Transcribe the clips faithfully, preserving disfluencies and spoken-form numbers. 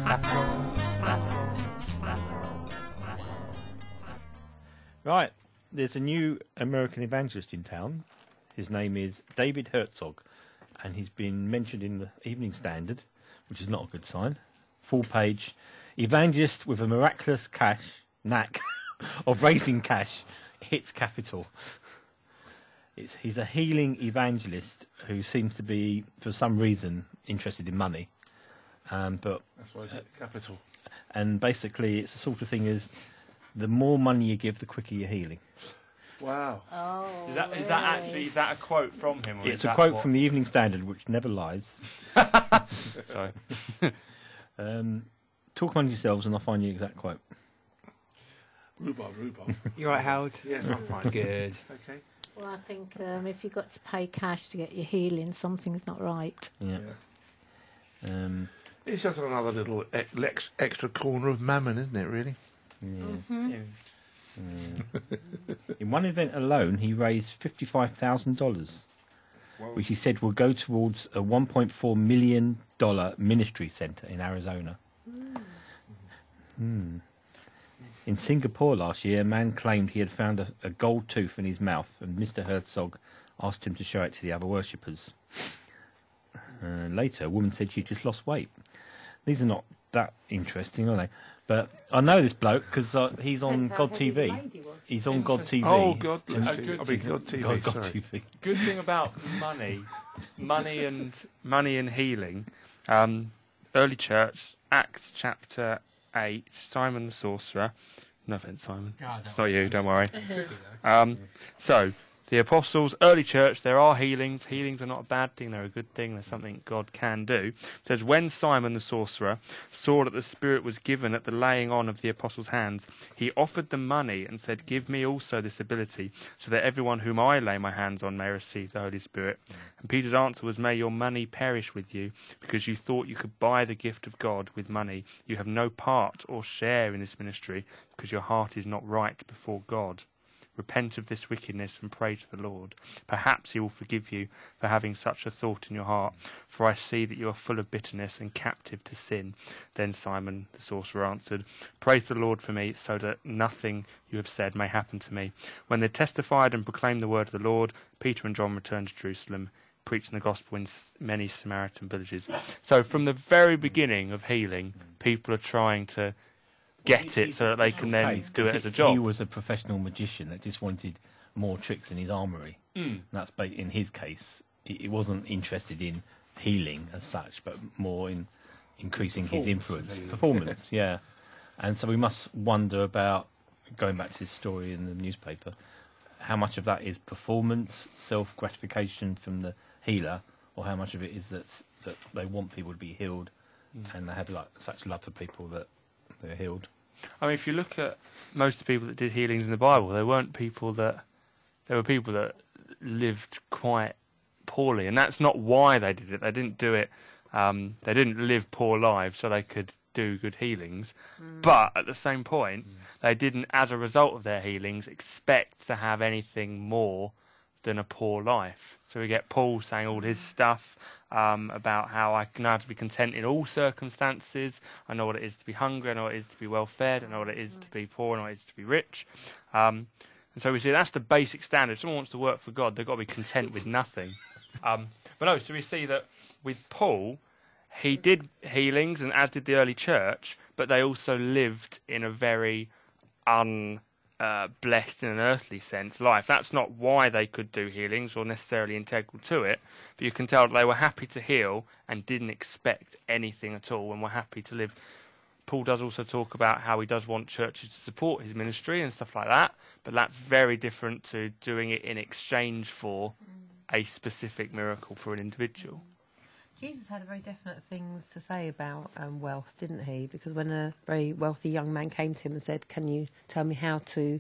Right, there's a new American evangelist in town. His name is David Herzog, and he's been mentioned in the Evening Standard, which is not a good sign. Full page, evangelist with a miraculous cash knack of raising cash hits capital. It's, he's a healing evangelist who seems to be, for some reason, interested in money. Um, but that's why he hit capital. And basically, it's the sort of thing as the more money you give, the quicker you're healing. Wow. Oh, is that really? is that actually is that a quote from him? Or it's is a that quote what... from the Evening Standard, which never lies. Sorry. um, talk among yourselves, and I'll find you the exact quote. Rhubarb, rhubarb. You right, Howard? Yes, I'm fine. Good. Okay. Well, I think um, if you've got to pay cash to get your healing, something's not right. Yeah. yeah. Um, it's just another little ex- extra corner of mammon, isn't it, really? Yeah. Mm-hmm. Yeah. Mm. In one event alone, he raised fifty-five thousand dollars, which he said will go towards a one point four million dollars ministry centre in Arizona. Mm. Mm. In Singapore last year, a man claimed he had found a, a gold tooth in his mouth, and Mister Herzog asked him to show it to the other worshippers. Uh, later, a woman said she just lost weight. These are not that interesting, are they? But I know this bloke because uh, he's on God T V. He's on God T V. Oh, God, Oh, good. I mean, God T V. God, God sorry. T V. Good thing about money, money and money and healing. Um, early church, Acts chapter eight. Simon the sorcerer. No offense, Simon. Oh, it's not you. Don't worry. Um, so. The apostles, early church, there are healings. Healings are not a bad thing, they're a good thing. They're something God can do. It says, when Simon the sorcerer saw that the Spirit was given at the laying on of the apostles' hands, he offered them money and said, give me also this ability, so that everyone whom I lay my hands on may receive the Holy Spirit. And Peter's answer was, may your money perish with you, because you thought you could buy the gift of God with money. You have no part or share in this ministry, because your heart is not right before God. Repent of this wickedness and pray to the Lord. Perhaps he will forgive you for having such a thought in your heart, for I see that you are full of bitterness and captive to sin. Then Simon the sorcerer answered, praise the Lord for me, so that nothing you have said may happen to me. When they testified and proclaimed the word of the Lord, Peter and John returned to Jerusalem, preaching the gospel in many Samaritan villages. So from the very beginning of healing, people are trying to get it so that they can then do it as a job. He was a professional magician that just wanted more tricks in his armoury. Mm. And that's ba- in his case. He he wasn't interested in healing as such, but more in increasing his influence. Performance, yeah. And so we must wonder about, going back to this story in the newspaper, how much of that is performance, self-gratification from the healer, or how much of it is that, that they want people to be healed mm. and they have like such love for people that they're healed. I mean, if you look at most of the people that did healings in the Bible, they weren't people that... There were people that lived quite poorly, and that's not why they did it. They didn't do it... Um, they didn't live poor lives so they could do good healings. Mm. But at the same point, mm. they didn't, as a result of their healings, expect to have anything more than a poor life. So we get Paul saying all his stuff um, about how I know how to be content in all circumstances. I know what it is to be hungry. I know what it is to be well fed. I know what it is to be poor. I know what it is to be rich. Um, and so we see that's the basic standard. If someone wants to work for God, they've got to be content with nothing. Um, but no, so we see that with Paul, he did healings, and as did the early church, but they also lived in a very un... Uh, blessed in an earthly sense life. That's not why they could do healings or necessarily integral to it, but you can tell that they were happy to heal and didn't expect anything at all and were happy to live. Paul does also talk about how he does want churches to support his ministry and stuff like that, but that's very different to doing it in exchange for a specific miracle for an individual. Jesus had very definite things to say about um, wealth, didn't he? Because when a very wealthy young man came to him and said, can you tell me how to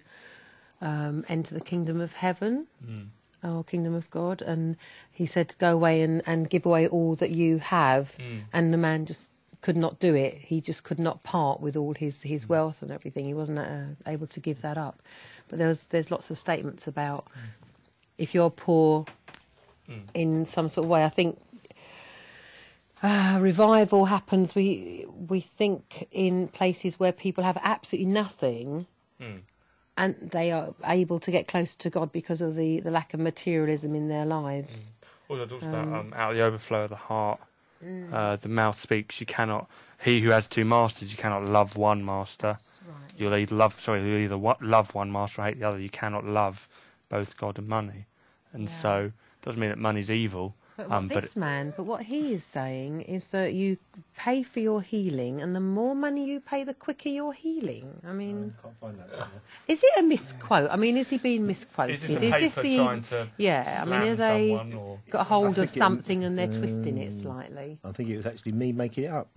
um, enter the kingdom of heaven mm. or kingdom of God? And he said, go away and, and give away all that you have. Mm. And the man just could not do it. He just could not part with all his, his mm. wealth and everything. He wasn't uh, able to give that up. But there was, there's lots of statements about mm. if you're poor mm. in some sort of way. I think uh, revival happens, we we think in places where people have absolutely nothing, Mm. and they are able to get closer to God because of the, the lack of materialism in their lives. Also, it talks Um, about um, out of the overflow of the heart, Mm. uh, the mouth speaks. You cannot. He who has two masters, you cannot love one master. Right. You'll either love. Sorry, you'll either wa- love one master or hate the other. You cannot love both God and money. And Yeah. so, doesn't mean that money's evil. But what Um, but this man, but what he is saying is that you pay for your healing, and the more money you pay, the quicker you're healing. I mean, Can't find that. is it a misquote? I mean, is he being misquoted? Is this a Is paper this the trying to yeah? I mean, slam are they someone or? got hold of think it- something and they're twisting it slightly? I think it was actually me making it up.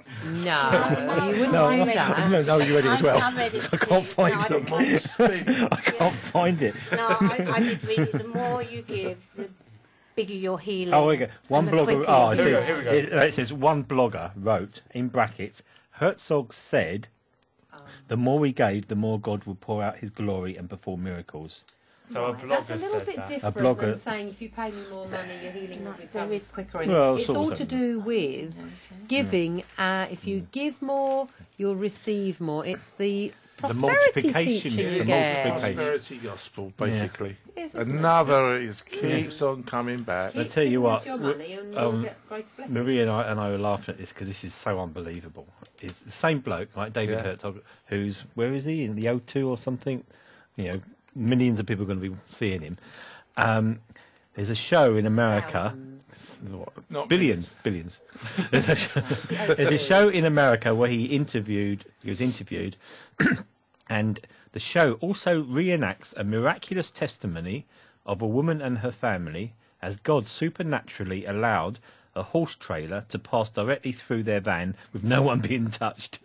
No, you wouldn't No, do no, that. no, no, you read it as well. I, I read it. I can't too. find No, I it. don't find it. I can't find it. No, I, I did read it. The more you give, the bigger your healing. Oh, okay. One and the blogger. quicker Oh, I your see. Here we go, here we go. It, it says one blogger wrote in brackets. Herzog said, "The more we gave, the more God would pour out His glory and perform miracles." So a Right, blogger That's a little said bit that. different blogger- than saying if you pay me more money, your healing will No, become there is- quicker. And Well, it's sort all of. to do with giving. Uh, if you give more, you'll receive more. It's the prosperity multiplication, teaching the you get. multiplication. Prosperity gospel, basically. Isn't it? Another is keeps on coming back. Keep I tell you giving what, us your w- money and um, you'll get greater blessing. Maria and I, and I were laughing at this because this is so unbelievable. It's the same bloke, like David Yeah. Herzog, who's, where is he, in the O two or something? You know, millions of people are going to be seeing him. Um, there's a show in America. Thousands. What? Not billions, billions. There's a, show, there's a show in America where he interviewed, he was interviewed, and the show also reenacts a miraculous testimony of a woman and her family as God supernaturally allowed a horse trailer to pass directly through their van with no one being touched.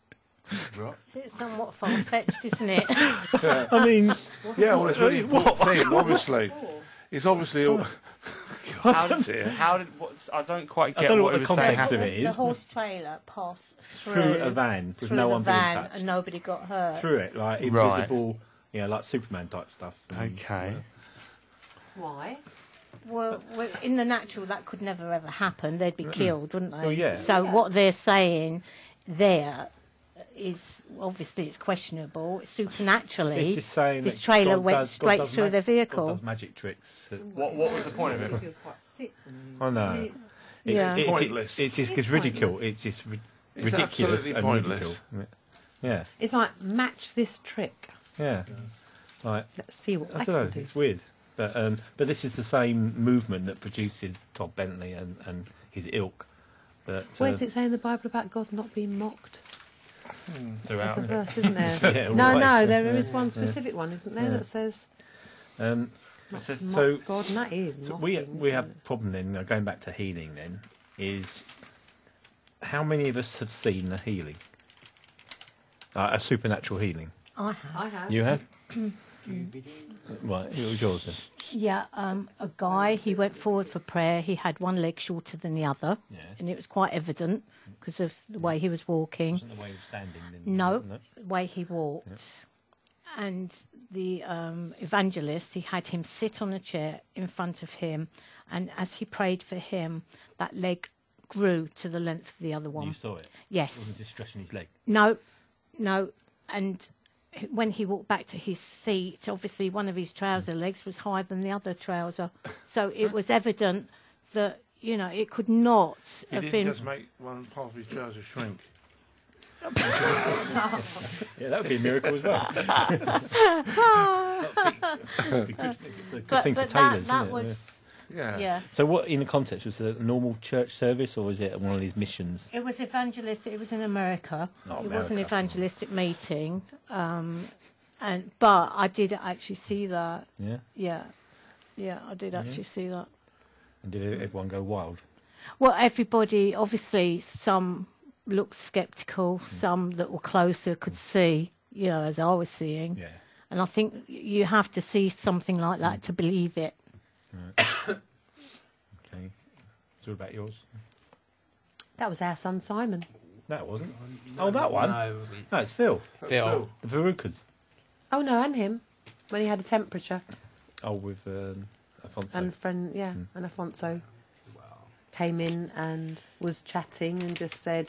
It's somewhat far-fetched, isn't it? I mean, Yeah, well, it's a really What- important thing, obviously. It's obviously all... How did, how did what, I don't quite I get don't know what, what he the was saying. context How- of it is. The horse trailer passed through, through a van with through no the one being van touched. and nobody got hurt. Through it, like Right. invisible, you know, like Superman type stuff. And, Okay. Why? Well, well, in the natural, that could never ever happen. They'd be killed, wouldn't they? Well, yeah. So Yeah. what they're saying there is obviously it's questionable. Supernaturally, It's just saying this that trailer God went does- God straight does through mag- their vehicle. God does magic tricks. What, what was the point of I it? feel quite sick. when you- I know. I mean, it's- It's, Yeah. it's, Pointless. It's, just It it's is ridicule. pointless. It's just ri- It's ridiculous absolutely and pointless. ridicule. Yeah, It's like match this trick. yeah. Like Let's see what I I don't know. can do. It's weird, but um, but this is the same movement that produces Todd Bentley and, and his ilk. That Where's uh, it say in the Bible about God not being mocked? Throughout. There's a verse, isn't there? Yeah, no, right. no, there Yeah, is one yeah. specific one, isn't there, Yeah. that says um, not says- to mock so- God, and that is so we mocking, we isn't have it? a problem then. uh, Going back to healing, then is how many of us have seen a healing, uh, a supernatural healing? I have. I have. You have. Right, it was yours then. Yeah, um, a guy, he went forward for prayer. He had one leg shorter than the other, Yeah. and it was quite evident because of the way he was walking. Wasn't the way of standing then? No, the way he walked. And the um, evangelist, he had him sit on a chair in front of him, and as he prayed for him, that leg grew to the length of the other one. You saw it. It wasn't Yes. just stretching his leg. No, no. And when he walked back to his seat, obviously one of his trouser legs was higher than the other trouser. So it was evident that, you know, it could not He have didn't been. just make one part of his trousers shrink. Yeah, that would be a miracle as well. That'd be good, good but thing for but tailors, that, that isn't it? was, Yeah. yeah. So, what in the context was it a normal church service, or was it one of these missions? It was evangelistic. It was in America. Not It was an America. evangelistic meeting, um, and but I did actually see that. Yeah, Yeah, yeah, I did actually see that. and did everyone go wild? Well, everybody, obviously, some looked sceptical, some that were closer could see, you know, as I was seeing. Yeah. And I think you have to see something like that to believe it. Okay. So, what about yours? That was our son Simon. That wasn't. Oh, that one. No, it wasn't. No, it's Phil. Phil. The Verucas. Oh no, and him when he had a temperature, Oh, with um, Alfonso. and friend, yeah, and Afonso came in and was chatting and just said,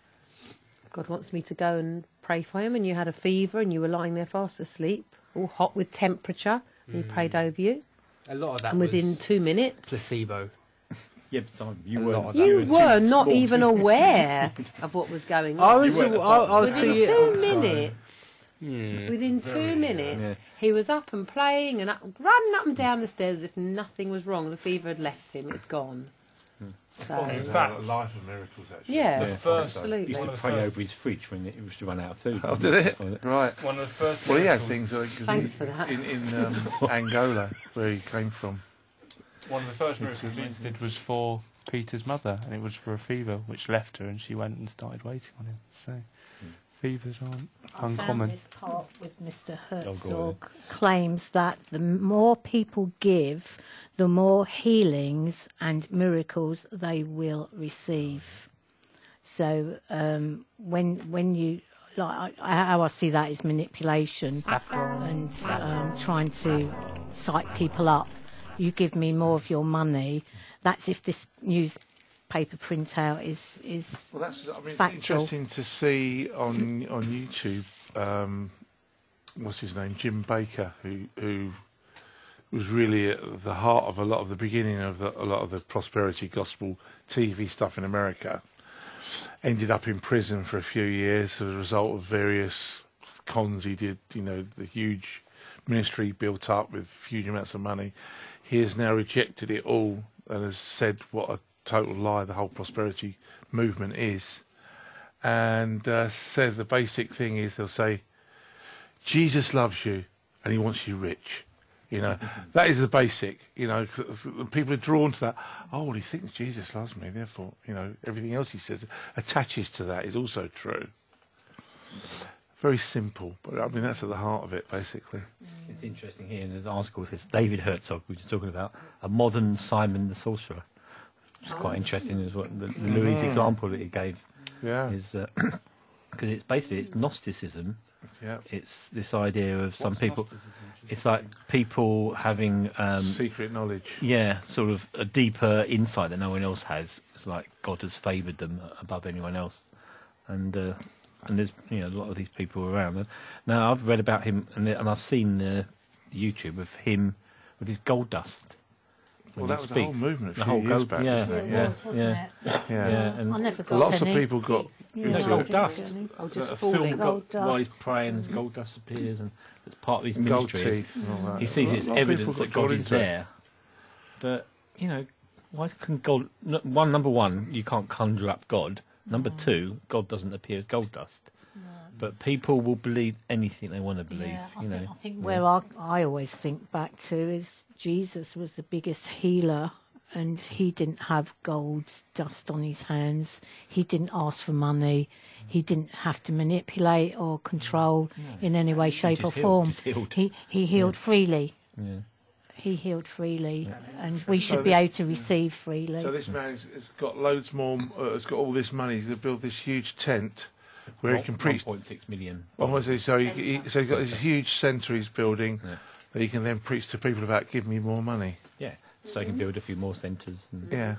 God wants me to go and pray for him, and you had a fever and you were lying there fast asleep, all hot with temperature, and he prayed over you. A lot of that And within was two minutes, placebo. Yeah, but Simon, you A were lot of you were were too not small. even aware of what was going on. I was, I, weren't I was Within two years. two I'm sorry. minutes, Yeah. within two minutes, Yeah. he was up and playing and up, running up and down the stairs as if nothing was wrong. The fever had left him; it had gone. So, It's In a fact- life of miracles, actually. yeah, The first- He absolutely. used One to of the pray first- over his fridge when it used to run out of food. Oh, did it? Oh, Right. One of the first. Well, he had miracles- things like 'cause Thanks he, for that. in, in um, Angola, where he came from. One of the first miracles Jesus did was for Peter's mother, and it was for a fever which left her, and she went and started waiting on him. So, fevers aren't I uncommon. found this part with Mister go on Herzog claims that the more people give, the more healings and miracles they will receive. So um, when when you like I, how I see that is manipulation and um, trying to psych people up. You give me more of your money. That's if this newspaper printout is is Well, that's. I mean, it's Factual. interesting to see on on YouTube. Um, what's his name? Jim Baker, who who was really at the heart of a lot of the beginning of the, a lot of the prosperity gospel T V stuff in America. Ended up in prison for a few years as a result of various cons he did. You know, the huge ministry built up with huge amounts of money. He has now rejected it all and has said what a total lie the whole prosperity movement is. And uh, said the basic thing is they'll say, Jesus loves you and he wants you rich. You know, that is the basic, you know, 'cause people are drawn to that. Oh, well, he thinks Jesus loves me, therefore, you know, everything else he says attaches to that is also true. Very simple, but I mean, that's at the heart of it, basically. It's interesting here in this article. It says David Herzog, which is talking about a modern Simon the Sorcerer. It's quite interesting as well. The, the Louis example that he gave Yeah, is because it's basically it's Gnosticism. yeah. It's this idea of some What's people. Gnosticism? It's like people having um, Secret knowledge. yeah, sort of a deeper insight that no one else has. It's like God has favoured them above anyone else, and uh, and there's you know a lot of these people around. Now I've read about him, and, and I've seen uh, YouTube of him with his gold dust. Well, when that he was a whole speaks. movement a The few whole years gold- back, yeah, wasn't it? yeah, wasn't yeah, it? Yeah. yeah, and I never got Lots of any. people got Yeah, into gold it. dust. Oh, just a falling. film Gold got, while he's dust. praying, gold dust appears, and it's part of his Gold ministry. teeth and all that. He sees A it as lot of people evidence got that God drawn is into it. there. But, you know, why can God... n- One, number one, you can't conjure up God. Number two, God doesn't appear as gold dust. But people will believe anything they want to believe, Yeah, I you know. think, I think where I, I always think back to is Jesus was the biggest healer, and he didn't have gold dust on his hands. He didn't ask for money. He didn't have to manipulate or control in any way, shape, or just healed, form. just healed. He he healed freely. Yeah. He healed freely, and we should So be this- able to receive freely. So this man has, has got loads more. Uh, has got all this money. He's going to build this huge tent where he can preach. one point six million. Oh, what is it? So, he, he, so he's got this huge centre he's building Yeah. that he can then preach to people about. Give me more money. Yeah, so he can build a few more centres. And Yeah.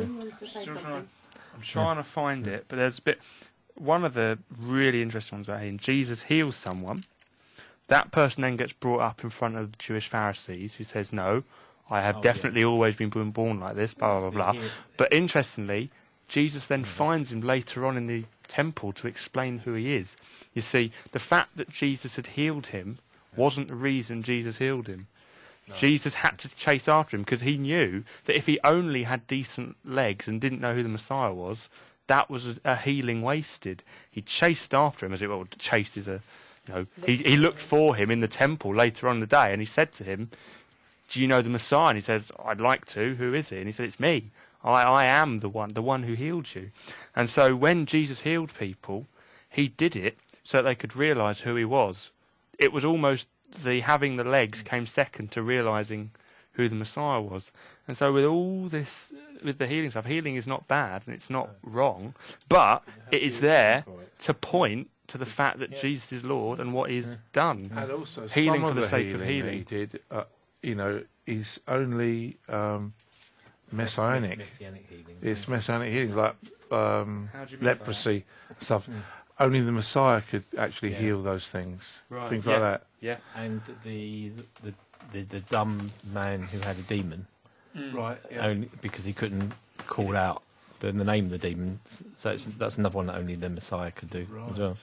Still trying, I'm trying to find it, but there's a bit. One of the really interesting ones about healing. Jesus heals someone. That person then gets brought up in front of the Jewish Pharisees, who says, "No, I have Oh, yeah. definitely always been born, born like this." Blah blah blah So blah. here- But interestingly, Jesus then finds him later on in the temple to explain who he is. You see, the fact that Jesus had healed him wasn't the reason Jesus healed him. Jesus had to chase after him because he knew that if he only had decent legs and didn't know who the Messiah was, that was a, a healing wasted. He chased after him, as it well, chased is a, you know, he, he looked for him in the temple later on in the day, and he said to him, "Do you know the Messiah?" And he says, "I'd like to. Who is he?" And he said, "It's me. I, I am the one, the one who healed you." And so when Jesus healed people, he did it so that they could realise who he was. It was almost the having the legs came second to realising who the Messiah was. And so with all this, with the healing stuff, healing is not bad and it's not wrong, but it is there to point to the fact that Jesus is Lord and what he's done. And also, Healing some for the the sake of that healing. he did, uh, you know, is only um, messianic. Messianic healing. It's messianic healing, like um, How do you mean by leprosy stuff. Only the Messiah could actually Yeah. heal those things, Right, things yeah. like that. Yeah. And the the, the the dumb man who had a demon, Right. only because he couldn't call out the, the name of the demon. So it's, that's another one that only the Messiah could do Right. as well.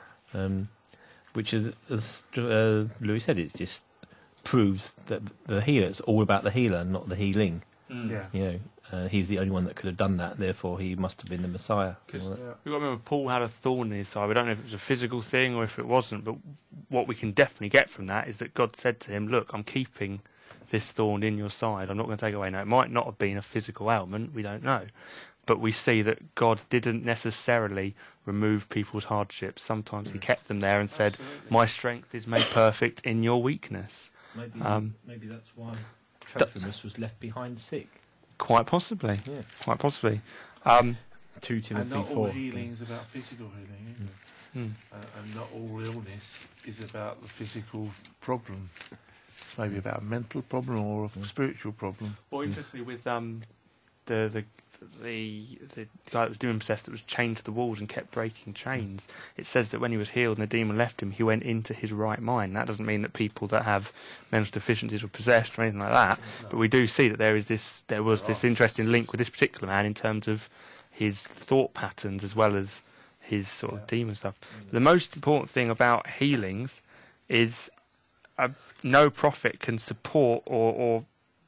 Um, which is, as uh, Louis said, it just proves that the healer, it's all about the healer, not the healing. Yeah. You know, uh, he was the only one that could have done that. Therefore, he must have been the Messiah. Because Well, Yeah. We've got to remember Paul had a thorn in his side. We don't know if it was a physical thing or if it wasn't, but what we can definitely get from that is that God said to him, look, I'm keeping this thorn in your side. I'm not going to take it away. Now, it might not have been a physical ailment. We don't know. But we see that God didn't necessarily remove people's hardships. Sometimes he kept them there and said, my strength is made perfect in your weakness. Maybe, Um, maybe that's why Trophimus was left behind sick. Quite possibly. Yeah. Quite possibly. Um, Two And Timothy not all four. healing is about physical healing, isn't it? hmm. Uh, and not all illness is about the physical problem. It's maybe about a mental problem or a spiritual problem. Well, interestingly, with um, the the the the guy that was demon possessed that was chained to the walls and kept breaking chains, it says that when he was healed and the demon left him, he went into his right mind. That doesn't mean that people that have mental deficiencies were possessed or anything like that. But we do see that there is this there was this interesting link with this particular man in terms of his thought patterns as well as his sort of demon stuff. The most important thing about healings is uh, no prophet can support or, or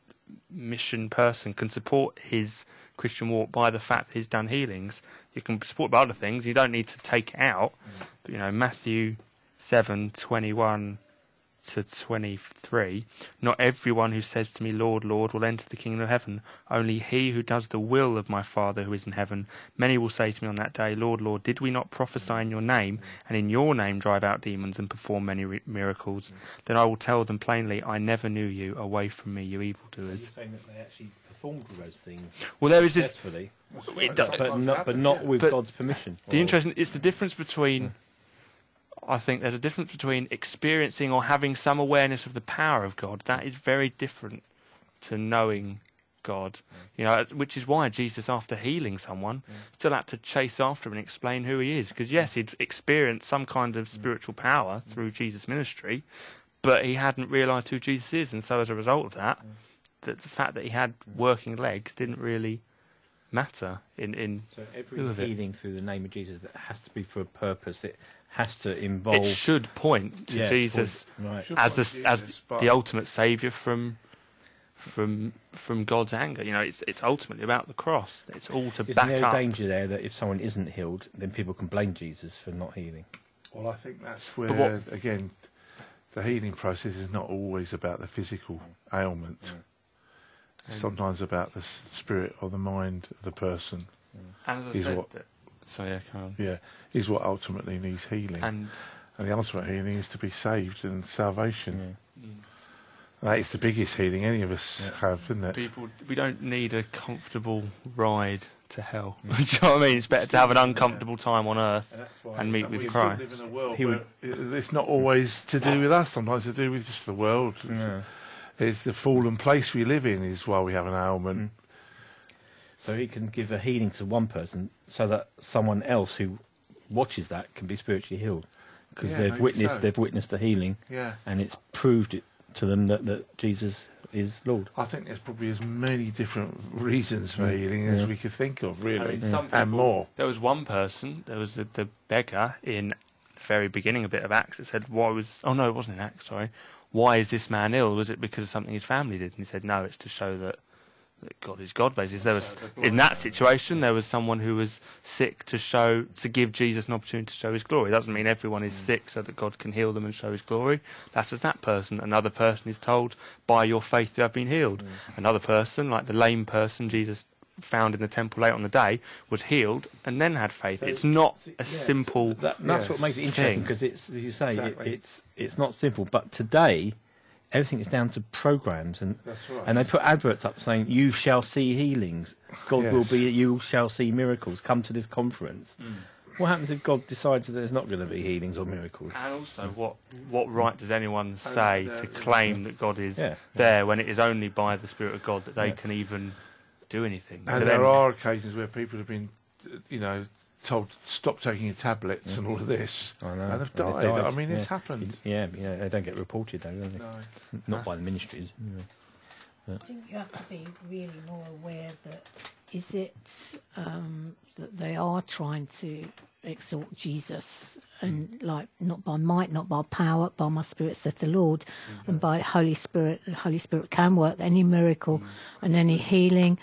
mission person can support his Christian walk by the fact that he's done healings. You can support by other things. You don't need to take it out. But, you know, Matthew seven twenty-one to twenty-three. Not everyone who says to me, Lord, Lord, will enter the kingdom of heaven. Only he who does the will of my Father who is in heaven. Many will say to me on that day, Lord, Lord, did we not prophesy in your name, and in your name drive out demons and perform many re- miracles? Then I will tell them plainly, I never knew you. Away from me, you Are you evildoers. saying that they actually performed all those things Well, there is this. successfully, It does, but not, but not with But God's permission? The Or- interesting it's the difference between. I think there's a difference between experiencing or having some awareness of the power of God. That is very different to knowing God. You know, which is why Jesus, after healing someone, still had to chase after him and explain who he is. Because yes, he'd experienced some kind of spiritual power through Jesus' ministry, but he hadn't realised who Jesus is, and so as a result of that, that the fact that he had working legs didn't really matter in in. So Who every of it? healing through the name of Jesus, that has to be for a purpose. It has to involve It should point to Yeah, Jesus right. Should as point the to as Jesus, the, but- the ultimate saviour from from from God's anger. You know, it's it's ultimately about the cross. It's all to Isn't back there a up. danger there that if someone isn't healed, then people can blame Jesus for not healing? Well, I think that's where, what- again, the healing process is not always about the physical ailment. It's sometimes about the s- spirit or the mind of the person. And as I is said, what- that, so yeah, come on. Yeah, is what ultimately needs healing. And And the ultimate healing is to be saved and salvation. Yeah. That is the biggest healing any of us Yeah. have, isn't it? people, we don't need a comfortable ride to hell. Do you know what I mean? It's better to have an uncomfortable time on earth and meet And with we Christ. still live in a world He where it- it's not always to do with us. Sometimes to do with just the world. Yeah. It's the fallen place we live in is why we have an ailment. Mm. So he can give a healing to one person so that someone else who watches that can be spiritually healed, because Yeah, they've maybe witnessed so. they've witnessed a healing, Yeah. and it's proved it to them that, that Jesus is Lord. I think there's probably as many different reasons for healing as Yeah. we could think of, I really, mean, some and people- more. There was one person, there was the, the beggar in the very beginning, a bit of Acts, that said, why was, oh no, it wasn't in Acts, sorry. Why is this man ill? Was it because of something his family did? And he said, no, it's to show that, that God is God, basically. There was, in that situation, there was someone who was sick to show, to give Jesus an opportunity to show his glory. It doesn't mean everyone is sick so that God can heal them and show his glory. That's just that person. Another person is told, by your faith you have been healed. Another person, like the lame person Jesus found in the temple late on the day, was healed and then had faith. So it's not it's- a yeah, simple That, that's Yes. what makes it interesting, thing. because it's, as you say, Exactly. it, it's it's not simple. But today, everything is down to programs, and That's right. and they put adverts up saying, "You shall see healings. God will Yes. be. You shall see miracles. Come to this conference." What happens if God decides that there's not going to be healings or miracles? And also, what what right does anyone say uh, to claim that God is Yeah. there when it is only by the Spirit of God that they Yeah. can even do anything. And So there then- are occasions where people have been, uh, you know, told stop taking your tablets and all of this, I know. and have And they've died. died, I mean, it's yeah. happened. Yeah, yeah, they don't get reported though, do they? No. Not by the ministries. Yeah. I think you have to be really more aware that is it um, that they are trying to exalt Jesus and like not by might, not by power, by my spirit, saith the Lord, mm-hmm. and by Holy Spirit. The Holy Spirit can work any miracle mm. and any healing,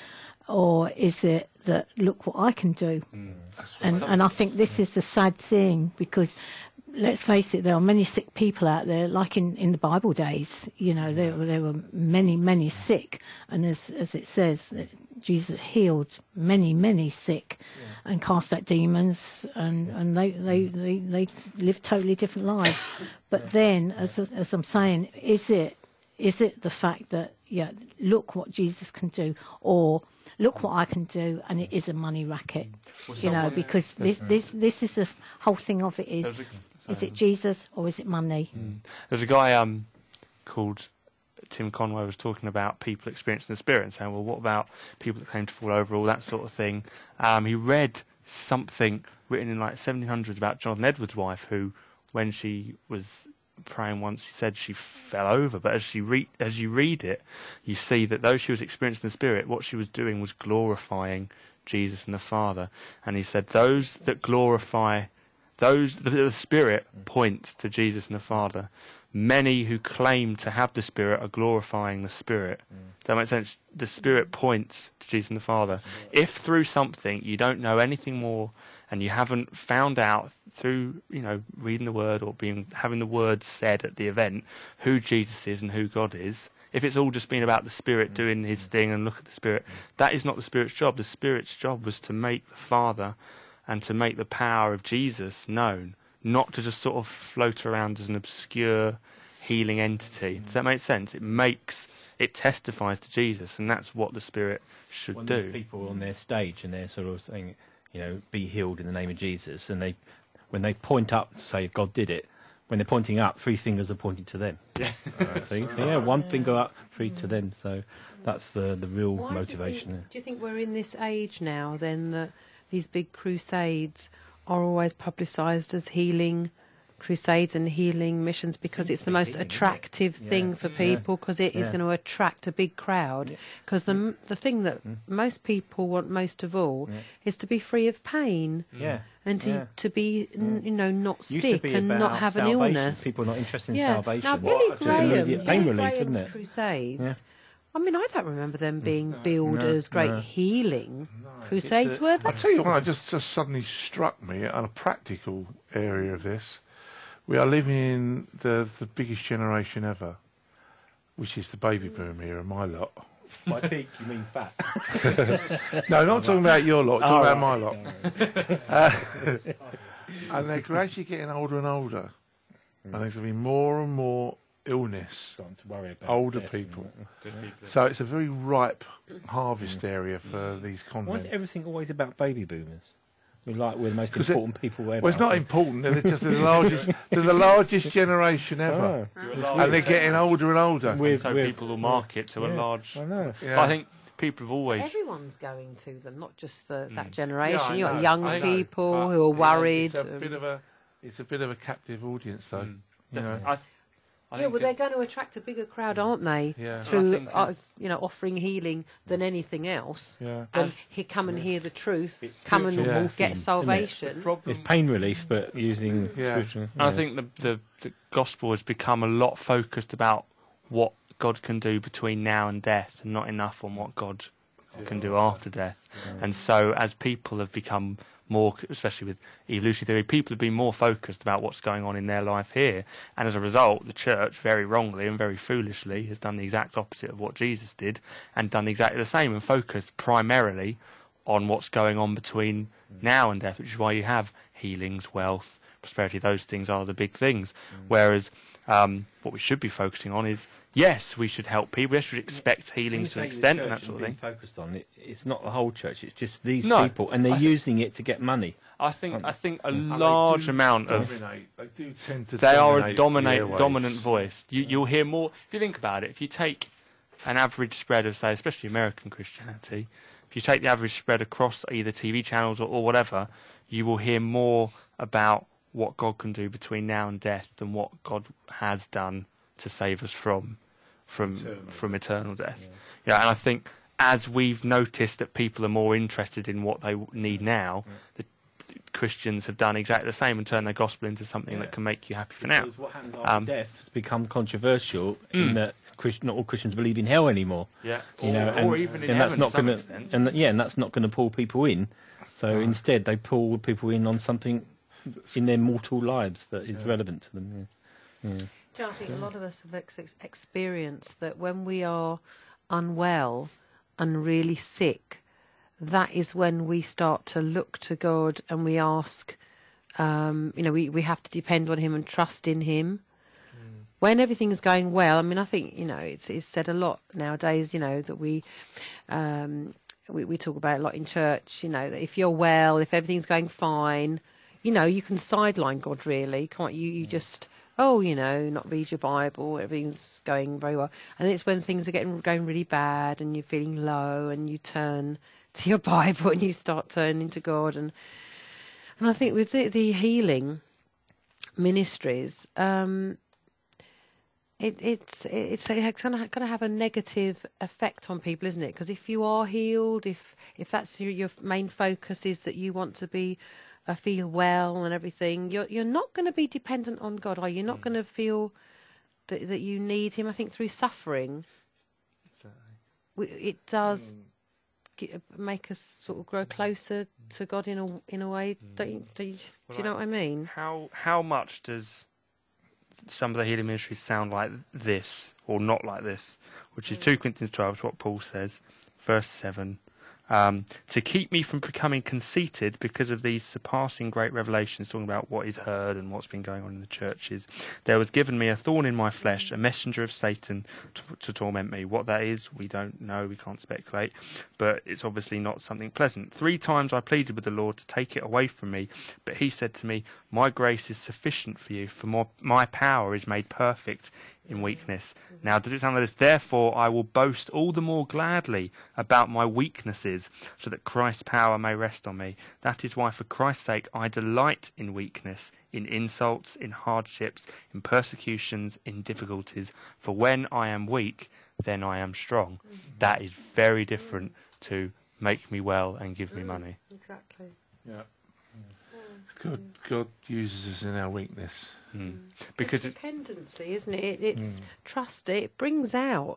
or is it that look what I can do? Mm. And and I think this is the sad thing because. Let's face it, there are many sick people out there, like in, in the Bible days. You know, there, there were many, many sick. And as as it says, Jesus healed many, many sick yeah. and cast out demons. And, yeah. and they, they, they, they lived totally different lives. But yeah. then, as as I'm saying, is it is it the fact that, yeah, look what Jesus can do, or look what I can do, and it is a money racket, well, you know, because this, this, this is the whole thing of it is... Is it Jesus or is it money? Mm. There's a guy um, called Tim Conway was talking about people experiencing the Spirit and saying, well, what about people that claim to fall over, all that sort of thing. Um, he read something written in like seventeen hundreds about Jonathan Edwards' wife, who, when she was praying once, she said she fell over. But as she re- as you read it, you see that though she was experiencing the Spirit, what she was doing was glorifying Jesus and the Father. And he said, those that glorify... Those the, the Spirit points to Jesus and the Father. Many who claim to have the Spirit are glorifying the Spirit. Mm. Does that make sense? The Spirit points to Jesus and the Father. If through something you don't know anything more, and you haven't found out through, you know, reading the Word or being having the Word said at the event who Jesus is and who God is, if it's all just been about the Spirit mm. doing His thing and look at the Spirit, that is not the Spirit's job. The Spirit's job was to make the Father and to make the power of Jesus known, not to just sort of float around as an obscure healing entity. Does that make sense? It makes, it testifies to Jesus, and that's what the Spirit should when do. There's people on their stage and they're sort of saying, you know, be healed in the name of Jesus, and they, when they point up to say God did it, when they're pointing up, three fingers are pointing to them. Yeah. Right, so, so yeah, one finger up, three to them. So that's the the real Why motivation. Do you, think, do you think we're in this age now then that these big crusades are always publicised as healing crusades and healing missions because it's the most attractive thing for people because it is going to attract a big crowd? Because the the thing that most people want most of all is to be free of pain. Yeah. And to yeah. to be n- you know not Used sick to be and not about have an salvation. illness. People not interested in yeah. salvation. Now Billy What? Graham, Immediate pain Billy relief, Graham's isn't it? crusades. Yeah. I mean, I don't remember them being billed no, as great no. healing No, crusades, it's a- were they? I'll tell you what, it just, just suddenly struck me on a practical area of this. We are living in the, the biggest generation ever, which is the baby boom era, my lot. By big, you mean fat? No, not talking about your lot, talking Oh, about right. my lot. Uh, and they're gradually getting older and older. And there's going to be more and more illness, Starting to worry about older death people. and that. So it's a very ripe harvest area for these Why is convents. everything always about baby boomers? We like we're the most 'Cause it- important people ever. Well, it's not important. They're just the largest. They're the largest generation ever, Oh, and they're getting older and older. We're- so we're- people will market to a yeah, large... I know. Yeah. But I think people have always... Everyone's going to them, not just the, that Yeah, generation. I You've got know, young I know, people but, who are you know, worried. It's a um, bit of a. It's a bit of a captive audience, though. Mm, You know. I, th- I yeah, think well, they're it's- going to attract a bigger crowd, aren't they? Yeah. I Through think uh, it's- you know offering healing than anything else. Yeah. Than As- he come and hear the truth, It's come and spiritual Yeah. get morphine, isn't it? salvation. problem... It's pain relief, but using Yeah. spiritual. I yeah. think the, the the gospel has become a lot focused about what God can do between now and death, and not enough on what God can do after death. And so, as people have become more, especially with evolutionary theory, people have been more focused about what's going on in their life here. And as a result, the church, very wrongly and very foolishly, has done the exact opposite of what Jesus did, and done exactly the same, and focused primarily on what's going on between now and death, which is why you have healings, wealth, prosperity. Those things are the big things. Whereas um, what we should be focusing on is, yes, we should help people. Yes, we should expect healings to an extent and that sort of thing. Focused on it, it's not the whole church. It's just these No, people, and they're I thi- using it to get money. I think I think a And they large do amount of dominate. They do tend to. they are a dominate dominate the airwaves. dominant voice. You, you'll hear more if you think about it. If you take an average spread of, say, especially American Christianity, if you take the average spread across either T V channels or, or whatever, you will hear more about what God can do between now and death than what God has done to save us from from eternal. from eternal death. Yeah. yeah, and I think as we've noticed that people are more interested in what they need now, yeah. the Christians have done exactly the same and turned their gospel into something yeah. that can make you happy for because now. What happens after um, death has become controversial mm. in that Christ, not all Christians believe in hell anymore. Yeah, you or, know, and, or even in and heaven that's not to some gonna, extent. And th- yeah, and that's not going to pull people in. So oh. instead, they pull people in on something in their mortal lives that is yeah. relevant to them. Yeah. Yeah. Do you know, I think a lot of us have ex- experienced that when we are unwell and really sick, that is when we start to look to God and we ask, um, you know, we, we have to depend on Him and trust in Him. Mm. When everything is going well, I mean, I think, you know, it's, it's said a lot nowadays, you know, that we, um, we, we talk about a lot in church, you know, that if you're well, if everything's going fine, you know, you can sideline God really, can't you? You just... oh, you know, not read your Bible, everything's going very well. And it's when things are getting going really bad and you're feeling low and you turn to your Bible and you start turning to God. And and I think with the, the healing ministries, um, it, it's it's kind of going to have a negative effect on people, isn't it? Because if you are healed, if if that's your, your main focus is that you want to be uh, feel well and everything, you're you're not going to be dependent on God, are you? You're not mm. going to feel that that you need Him. I think through suffering, exactly. we, it does mm. get, make us sort of grow closer mm. to God in a in a way. Mm. Don't you, do you, well, do you know what I mean? How how much does some of the healing ministries sound like this or not like this? Which is mm. two Corinthians twelve, what Paul says, verse seven. Um, to keep me from becoming conceited because of these surpassing great revelations, talking about what is heard and what's been going on in the churches, there was given me a thorn in my flesh, a messenger of Satan to, to torment me. What that is, we don't know, we can't speculate, but it's obviously not something pleasant. Three times I pleaded with the Lord to take it away from me, but He said to me, my grace is sufficient for you, for more, my power is made perfect in weakness. Now, does it sound like this? Therefore, I will boast all the more gladly about my weaknesses, so that Christ's power may rest on me. That is why, for Christ's sake, I delight in weakness, in insults, in hardships, in persecutions, in difficulties. For when I am weak, then I am strong. Mm. That is very different to make me well and give me mm, money. Exactly. Yeah. God, God uses us in our weakness. Mm. Because it's dependency, it, isn't it? It's mm. trust. It brings out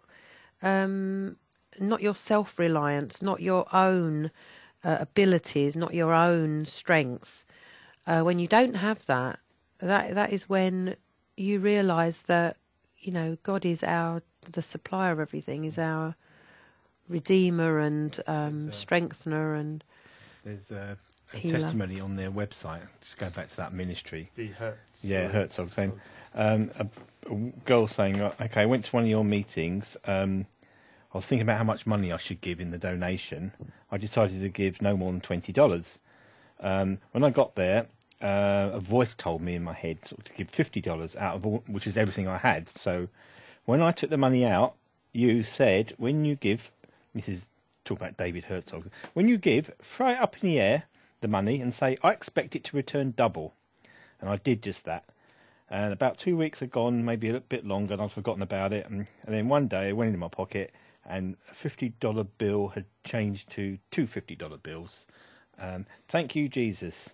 um, not your self-reliance, not your own uh, abilities, not your own strength. Uh, when you don't have that, that that is when you realise that, you know, God is our the supplier of everything, is our redeemer and um, a, strengthener and. There's a, a healer. testimony on their website. Just going back to that ministry. The Hertz. Yeah, Herzog thing. Um, a, a girl saying, "Okay, I went to one of your meetings. Um, I was thinking about how much money I should give in the donation. I decided to give no more than twenty dollars. Um, when I got there, uh, a voice told me in my head to give fifty dollars out of all, which is everything I had. So when I took the money out, you said, when you give, this is talk about David Herzog, when you give, throw it up in the air, the money, and say, I expect it to return double. And I did just that. And about two weeks had gone, maybe a bit longer, and I'd forgotten about it. And, and then one day I went into my pocket, and a fifty dollar bill had changed to two fifty dollar bills. Um, thank you, Jesus.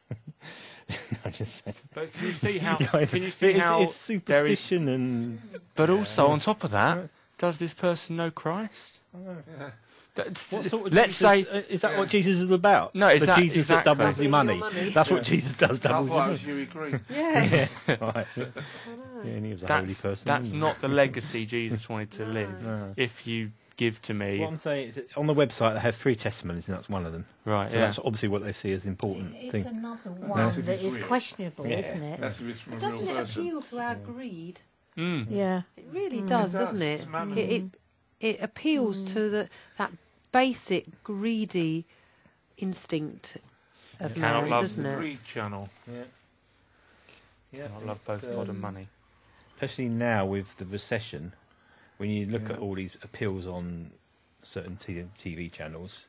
I just said. But can you see how? Can you see it's, how it's superstition is, and. But also on top of that, does this person know Christ? Yeah. What sort of Let's Jesus, say, uh, is that yeah. what Jesus is about? No, is the that Jesus exactly. that doubles your money. your money. That's yeah. what Jesus does. Doubles your money. Huey Green. Yeah, yeah, that's right. Yeah, and he was a that's, holy person. That's not the legacy Jesus wanted to no. live. No. If you give to me, what I'm saying is, on the website they have three testimonies, and that's one of them. Right. So yeah. that's obviously what they see as important. It's thing. another one yeah. that is questionable, yeah. isn't it? That's if it's from a doesn't real it person. appeal to our greed? Mm. Yeah, it really mm. does, it does, doesn't it? it? It, it it appeals mm. to the that basic greedy instinct of yeah. man, Cannot love doesn't the it? greed channel. Yeah. Yeah. I love both um, God and money. Especially now with the recession, when you look yeah. at all these appeals on certain T V channels,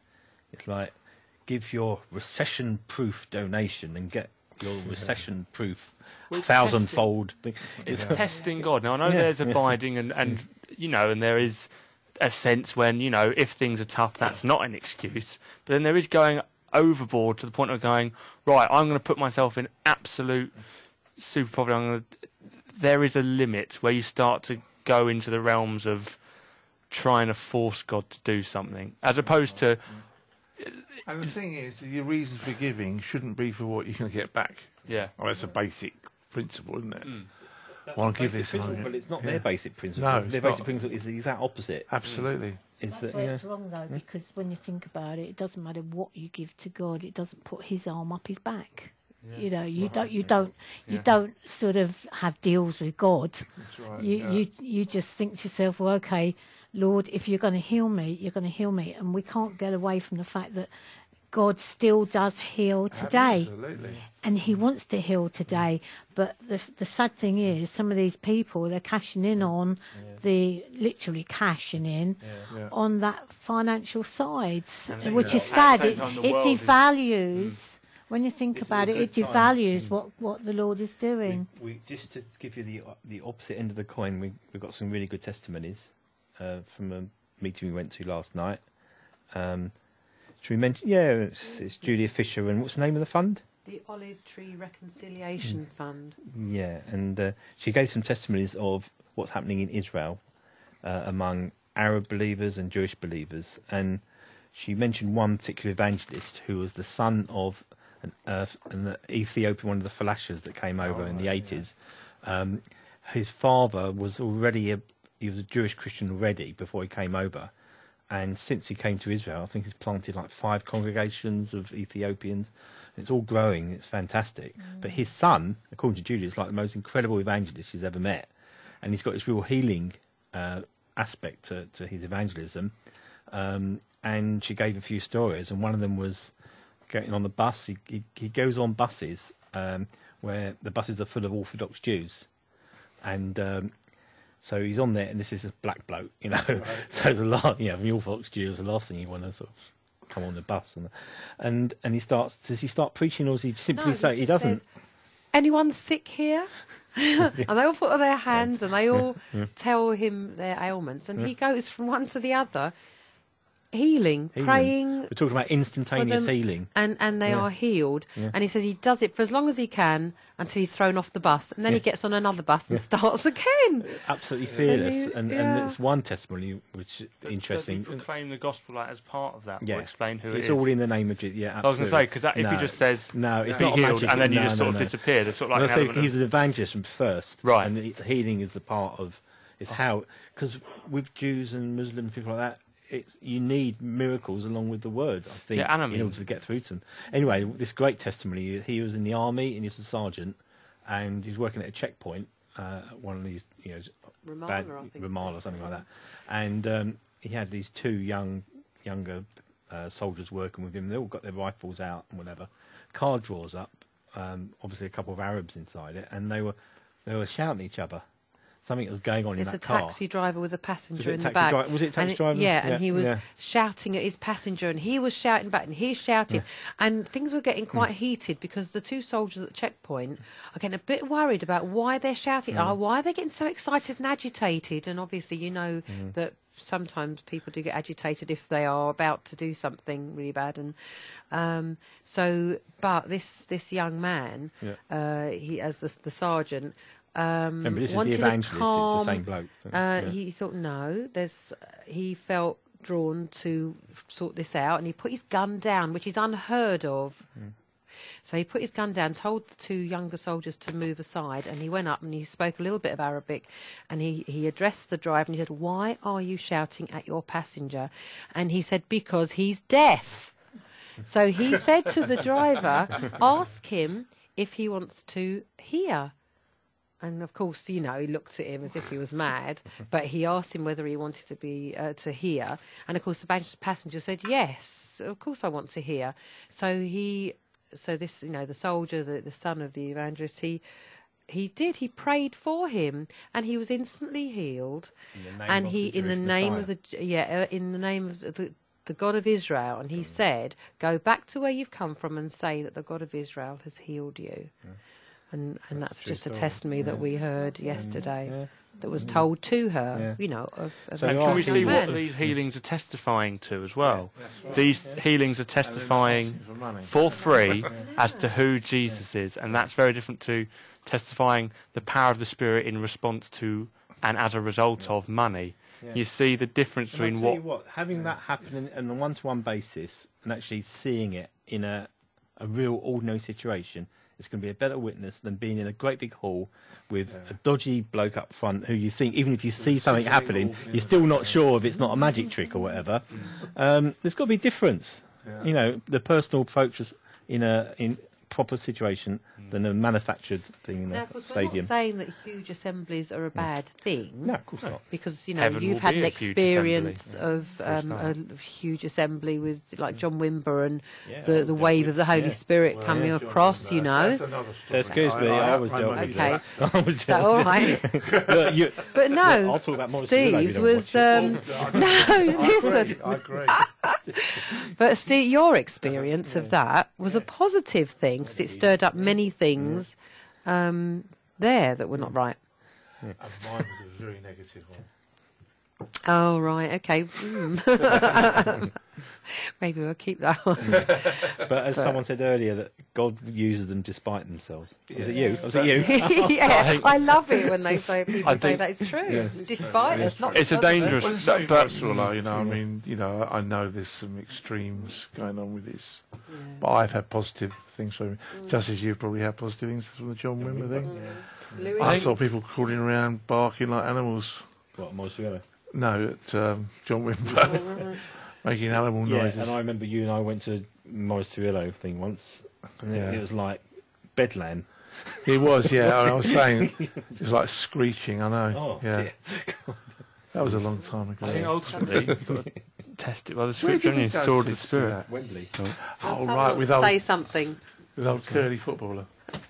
It's like give your recession-proof donation and get your recession-proof Well, it's thousand-fold thing. It's It's testing God. Now I know Yeah, there's yeah. abiding and, and you know, and there is a sense when, you know, if things are tough, that's not an excuse. But then there is going overboard to the point of going, right, I'm going to put myself in absolute super poverty. I'm going to, there is a limit where you start to go into the realms of trying to force God to do something, as opposed to. And the thing is, your reasons for giving shouldn't be for what you're going to get back. Yeah. Well, that's a basic principle, isn't it? Mm. Well, I'll give this principle, one. but it's not Yeah. their basic principle. No, their it's basic not. principle is the exact opposite. Absolutely. Is That's that where yeah. it's wrong, though, because when you think about it, it doesn't matter what you give to God. It doesn't put His arm up His back. You know, you don't, you don't, you Yeah. don't sort of have deals with God. That's right. You, yeah. you, you just think to yourself, well, okay, Lord, if you're going to heal me, you're going to heal me, and we can't get away from the fact that God still does heal today. Absolutely. And He wants to heal today, but the the sad thing is, some of these people, they're cashing in on the literally cashing in Yeah. on that financial side, And which yeah. is sad. At the It, same time, the it world is- devalues when you think This is about a it. It good time. devalues Mm. what what the Lord is doing. We, we just to give you the the opposite end of the coin. We we've got some really good testimonies uh, from a meeting we went to last night. Um, should we mention? Yeah, it's, it's Julia Fisher, and what's the name of the fund? The Olive Tree Reconciliation Fund. Yeah, and uh, she gave some testimonies of what's happening in Israel uh, among Arab believers and Jewish believers, and she mentioned one particular evangelist who was the son of an, uh, an Ethiopian, one of the Falashas that came over Oh, in the right, eighties. Um, his father was already a he was a Jewish Christian already before he came over, and since he came to Israel, I think he's planted like five congregations of Ethiopians. It's all growing. It's fantastic. But his son, according to Julia, is like the most incredible evangelist she's ever met, and he's got this real healing uh, aspect to, to his evangelism. Um, and she gave a few stories, and one of them was getting on the bus. He, he, he goes on buses um, where the buses are full of Orthodox Jews, and um, so he's on there, and this is a black bloke, you know. Right. So the last, you know, the Orthodox Jews, the last thing you want to sort of come on the bus, and and and he starts. Does he start preaching, or does he simply No, say he he just doesn't? says, anyone sick here? And they all put up their hands and they all tell him their ailments, and he goes from one to the other, healing, Healing. praying, We're talking about instantaneous for them, healing. and and they Yeah. are healed. Yeah. And he says he does it for as long as he can until he's thrown off the bus, and then he Yeah. gets on another bus and starts again. Absolutely fearless, he- and and yeah. it's one testimony which is Does interesting. he proclaim the gospel like, as part of that, Yeah, or explain who it's it is? all in the name of Jesus. Yeah, I was going to say, because if no, he just says, no, it's be not a healed, magic, and then you no, just no, sort of no. disappear, there's sort of like Well, an I say element he's of, an evangelist from first, Right. And the healing is the part of it's how because with Jews and Muslims people like that, it's you need miracles along with the word. I think Yeah, and I in mean- order to get through to them. Anyway, this great testimony. He was in the army and he was a sergeant, and he's working at a checkpoint, uh, one of these, you know, Ramallah, bad I think. Ramallah or something like that, and um, he had these two young, younger uh, soldiers working with him. They all got their rifles out and whatever. Car draws up, um, obviously a couple of Arabs inside it, and they were they were shouting at each other. Something was going on It's in a that car. taxi driver with a Was passenger it in a the taxi back. driver? Was it a taxi and driver? Yeah, Yeah, and he was yeah. shouting at his passenger, and he was shouting back, and he's shouting, and things were getting quite heated because the two soldiers at the checkpoint are getting a bit worried about why they're shouting. Oh, why are they getting so excited and agitated? And obviously, you know that sometimes people do get agitated if they are about to do something really bad, and um, so. But this this young man, Yeah. uh, he as the the sergeant. Um, Remember, this is the wanted a evangelist. calm, It's the same bloke. so, uh, yeah. He thought no. There's. He felt drawn to sort this out, and he put his gun down, which is unheard of. Mm. So he put his gun down, told the two younger soldiers to move aside, and he went up and he spoke a little bit of Arabic, and he, he addressed the driver and he said, "Why are you shouting at your passenger?" And he said, "Because he's deaf." So he said to the driver, "Ask him if he wants to hear." And of course, you know, he looked at him as if he was mad, but he asked him whether he wanted to be uh, to hear. And of course, the bas- passenger said, "Yes, of course I want to hear." So he, so this, you know, the soldier, the, the son of the evangelist, he he did. He prayed for him, and he was instantly healed. In the name And of he, the in the Jewish name Messiah. of the, yeah, uh, in the name of the, the the God of Israel, and he said, go back to where you've come from and say that the God of Israel has healed you. Yeah. And and that's, that's just a testimony yeah. that we heard yesterday yeah. that was told to her, yeah. you know. Of, of so can we see what these healings are testifying to as well? Yeah, right. These yeah. healings are testifying for, for free as to who Jesus is, and that's very different to testifying the power of the Spirit in response to and as a result yeah. of money. Yeah. You see the difference and between what, what... what having that happen on a one-to-one basis and actually seeing it in a, a real ordinary situation, it's going to be a better witness than being in a great big hall with yeah. a dodgy bloke up front who you think, even if you see something happening, all, yeah. you're still not sure if it's not a magic trick or whatever. Um, there's got to be a difference. Yeah. You know, the personal approach is in a in proper situation than a manufactured thing in now, a of course, stadium. We're not saying that huge assemblies are a bad yeah. thing. No, of course not. Because, you know, Heaven you've had an experience of um, a huge assembly with, like, John Wimber and yeah, the, the wave of the Holy yeah. Spirit well, coming yeah, across, Wimber. You know. That's another story. Excuse me, I, I was dealt with okay. that. I was Is that all right? Look, you, but no, look, I'll talk about Steve's was... Um, no, listen. I agree. But, Steve, your experience of that was a positive thing because it stirred up many things um, there that were not right. And mine was a very negative one. Oh, right, okay. Mm. Maybe we'll keep that one. But as but, someone said earlier, that God uses them despite themselves. Was yeah. it you? Was it you? yeah, I, I love it when they say people say that it's true. Yes. It's despite yeah. us, not it's a dangerous. Well, it's so personal, though, you know. I mean, you know, I know there's some extremes going on with this, yeah. but I've had positive things from it, mm. just as you probably had positive things from the John Wimber thing. Yeah. I saw people crawling around, barking like animals. What, Morris No, at um, John Wimber. Making animal yeah, noises. And I remember you and I went to Morris Cirillo thing once, and yeah. it was like bedlam. It was, yeah. I was saying, it was like screeching, I know. Oh, yeah. dear. That was a long time ago. I think ultimately you've got to test it by the Scripture, and you sword of the Spirit. Wembley. Oh, oh right, with old, say something. With old curly footballer.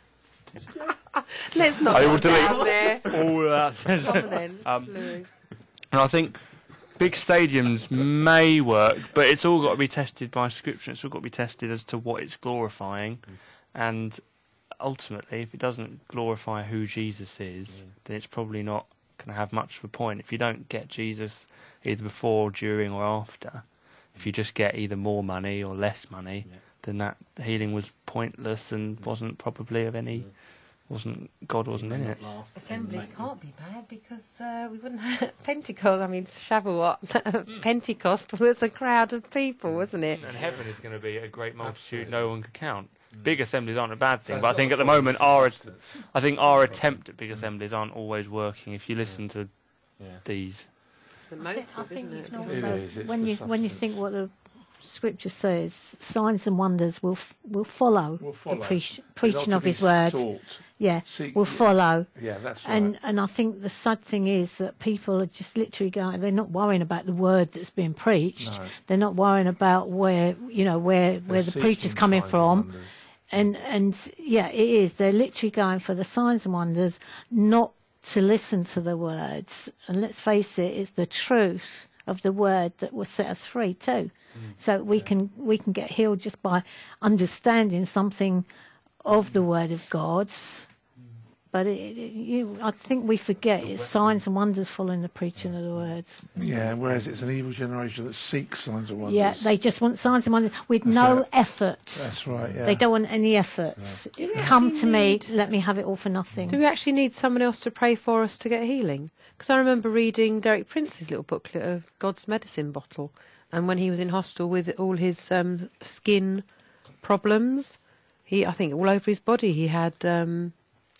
Let's not I go will down there. All of that. Come on then, um, and I think big stadiums may work, but it's all got to be tested by Scripture. It's all got to be tested as to what it's glorifying. Mm. And ultimately, if it doesn't glorify who Jesus is, yeah. then it's probably not going to have much of a point. If you don't get Jesus either before, during, or after, if you just get either more money or less money, yeah. then that healing was pointless and yeah. wasn't probably of any... Yeah. Wasn't God wasn't in it. Assemblies can't be bad because uh, we wouldn't have Pentecost. I mean, Shavuot, Pentecost was a crowd of people, wasn't it? And heaven is going to be a great multitude no one could count. Big assemblies aren't a bad thing, but I think at the moment our I think our attempt at big assemblies aren't always working. If you listen to yeah. these, it's a motive, I think isn't you it? can also, it is, it's when you when you think what the Scripture says, signs and wonders will f- will follow, will follow. the pre- preaching of His word. Sought. Yeah, Seek, will follow. Yeah, that's right. And and I think the sad thing is that people are just literally going. They're not worrying about the word that's being preached. No. They're not worrying about where you know where They're where the preacher's coming from. And and yeah, it is. They're literally going for the signs and wonders, not to listen to the words. And let's face it, it's the truth of the word that will set us free too. Mm. So we yeah. can we can get healed just by understanding something of the word of God's. But it, it, you, I think we forget it's signs and wonders following the preaching of the words. Yeah, whereas it's an evil generation that seeks signs and wonders. Yeah, they just want signs and wonders with That's no it. effort. That's right, yeah. They don't want any efforts. Yeah. Come to me, let me have it all for nothing. Do we actually need someone else to pray for us to get healing? Because I remember reading Derek Prince's little booklet of God's medicine bottle, and when he was in hospital with all his um, skin problems, he I think all over his body he had... Um,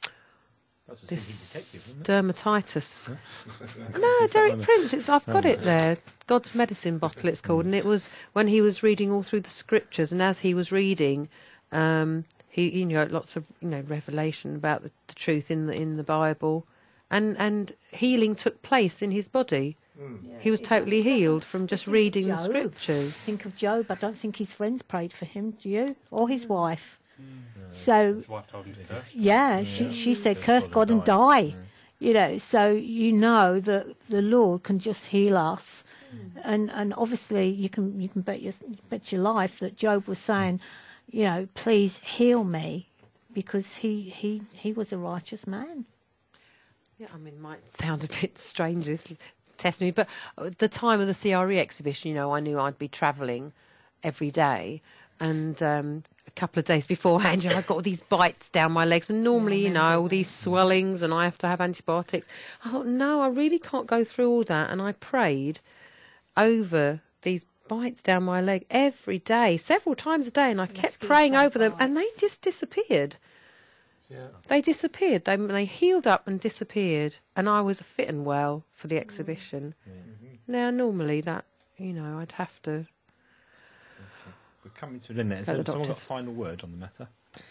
this dermatitis. No, Derek Prince. It's, I've got it there. God's medicine bottle. It's called, and it was when he was reading all through the scriptures, and as he was reading, um, he you know lots of you know revelation about the, the truth in the in the Bible, and and healing took place in his body. Mm. Yeah, he was totally healed from just reading the scriptures. Think of Job. I don't think his friends prayed for him. Do you? Or his wife? Mm. So, his wife told him to curse. Yeah, yeah, she she said, "Curse God and die." Yeah. You know, so you know that the Lord can just heal us And and obviously you can you can bet your bet your life that Job was saying, you know, please heal me, because he he, he was a righteous man. Yeah, I mean, it might sound a bit strange, this testimony, but at the time of the C R E exhibition, you know, I knew I'd be travelling every day, and um, a couple of days beforehand, I got all these bites down my legs, and normally, you know, all these swellings, and I have to have antibiotics. I thought, no, I really can't go through all that, and I prayed over these bites down my leg every day, several times a day, and I kept praying over them, and they just disappeared. Yeah. They disappeared. They they healed up and disappeared, and I was fit and well for the exhibition. Mm-hmm. Now, normally that, you know, I'd have to. Okay. We're coming to an end. Has someone got a final word on the matter?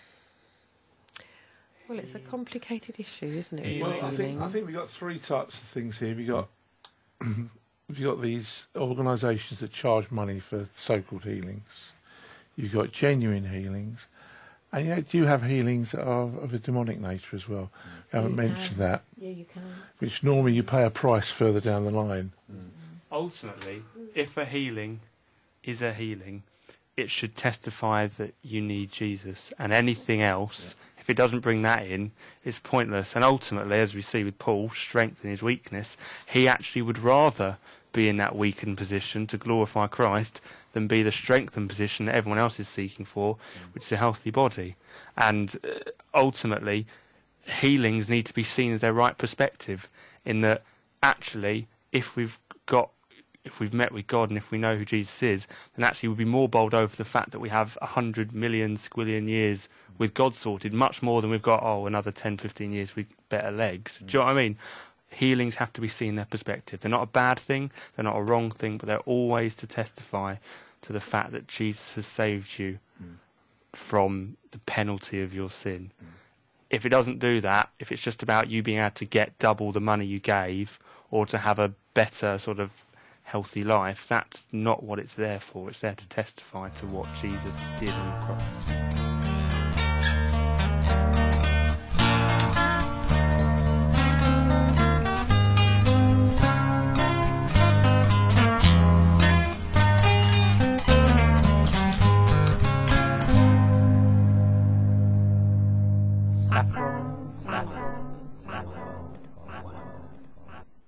Well, it's a complicated issue, isn't it? Yeah. Well, I think I think we've got three types of things here. We've got we've got these organisations that charge money for so-called healings. You've got genuine healings. And you know, do you have healings that are of a demonic nature as well? You haven't you mentioned can. that. Yeah, you can. Which normally you pay a price further down the line. Mm. Ultimately, if a healing is a healing, it should testify that you need Jesus. And anything else, yeah. if it doesn't bring that in, is pointless. And ultimately, as we see with Paul, strength in his weakness, he actually would rather be in that weakened position to glorify Christ than be the strengthened position that everyone else is seeking for, which is a healthy body. And uh, ultimately, healings need to be seen as their right perspective, in that actually, if we've got, if we've met with God and if we know who Jesus is, then actually we'd be more bowled over the fact that we have a hundred million squillion years with God sorted, much more than we've got, oh, another ten, fifteen years with better legs. Mm. Do you know what I mean? Healings have to be seen in their perspective. They're not a bad thing, they're not a wrong thing, but they're always to testify to the fact that Jesus has saved you mm. from the penalty of your sin. Mm. If it doesn't do that, if it's just about you being able to get double the money you gave or to have a better sort of healthy life, that's not what it's there for. It's there to testify to what Jesus did on the cross.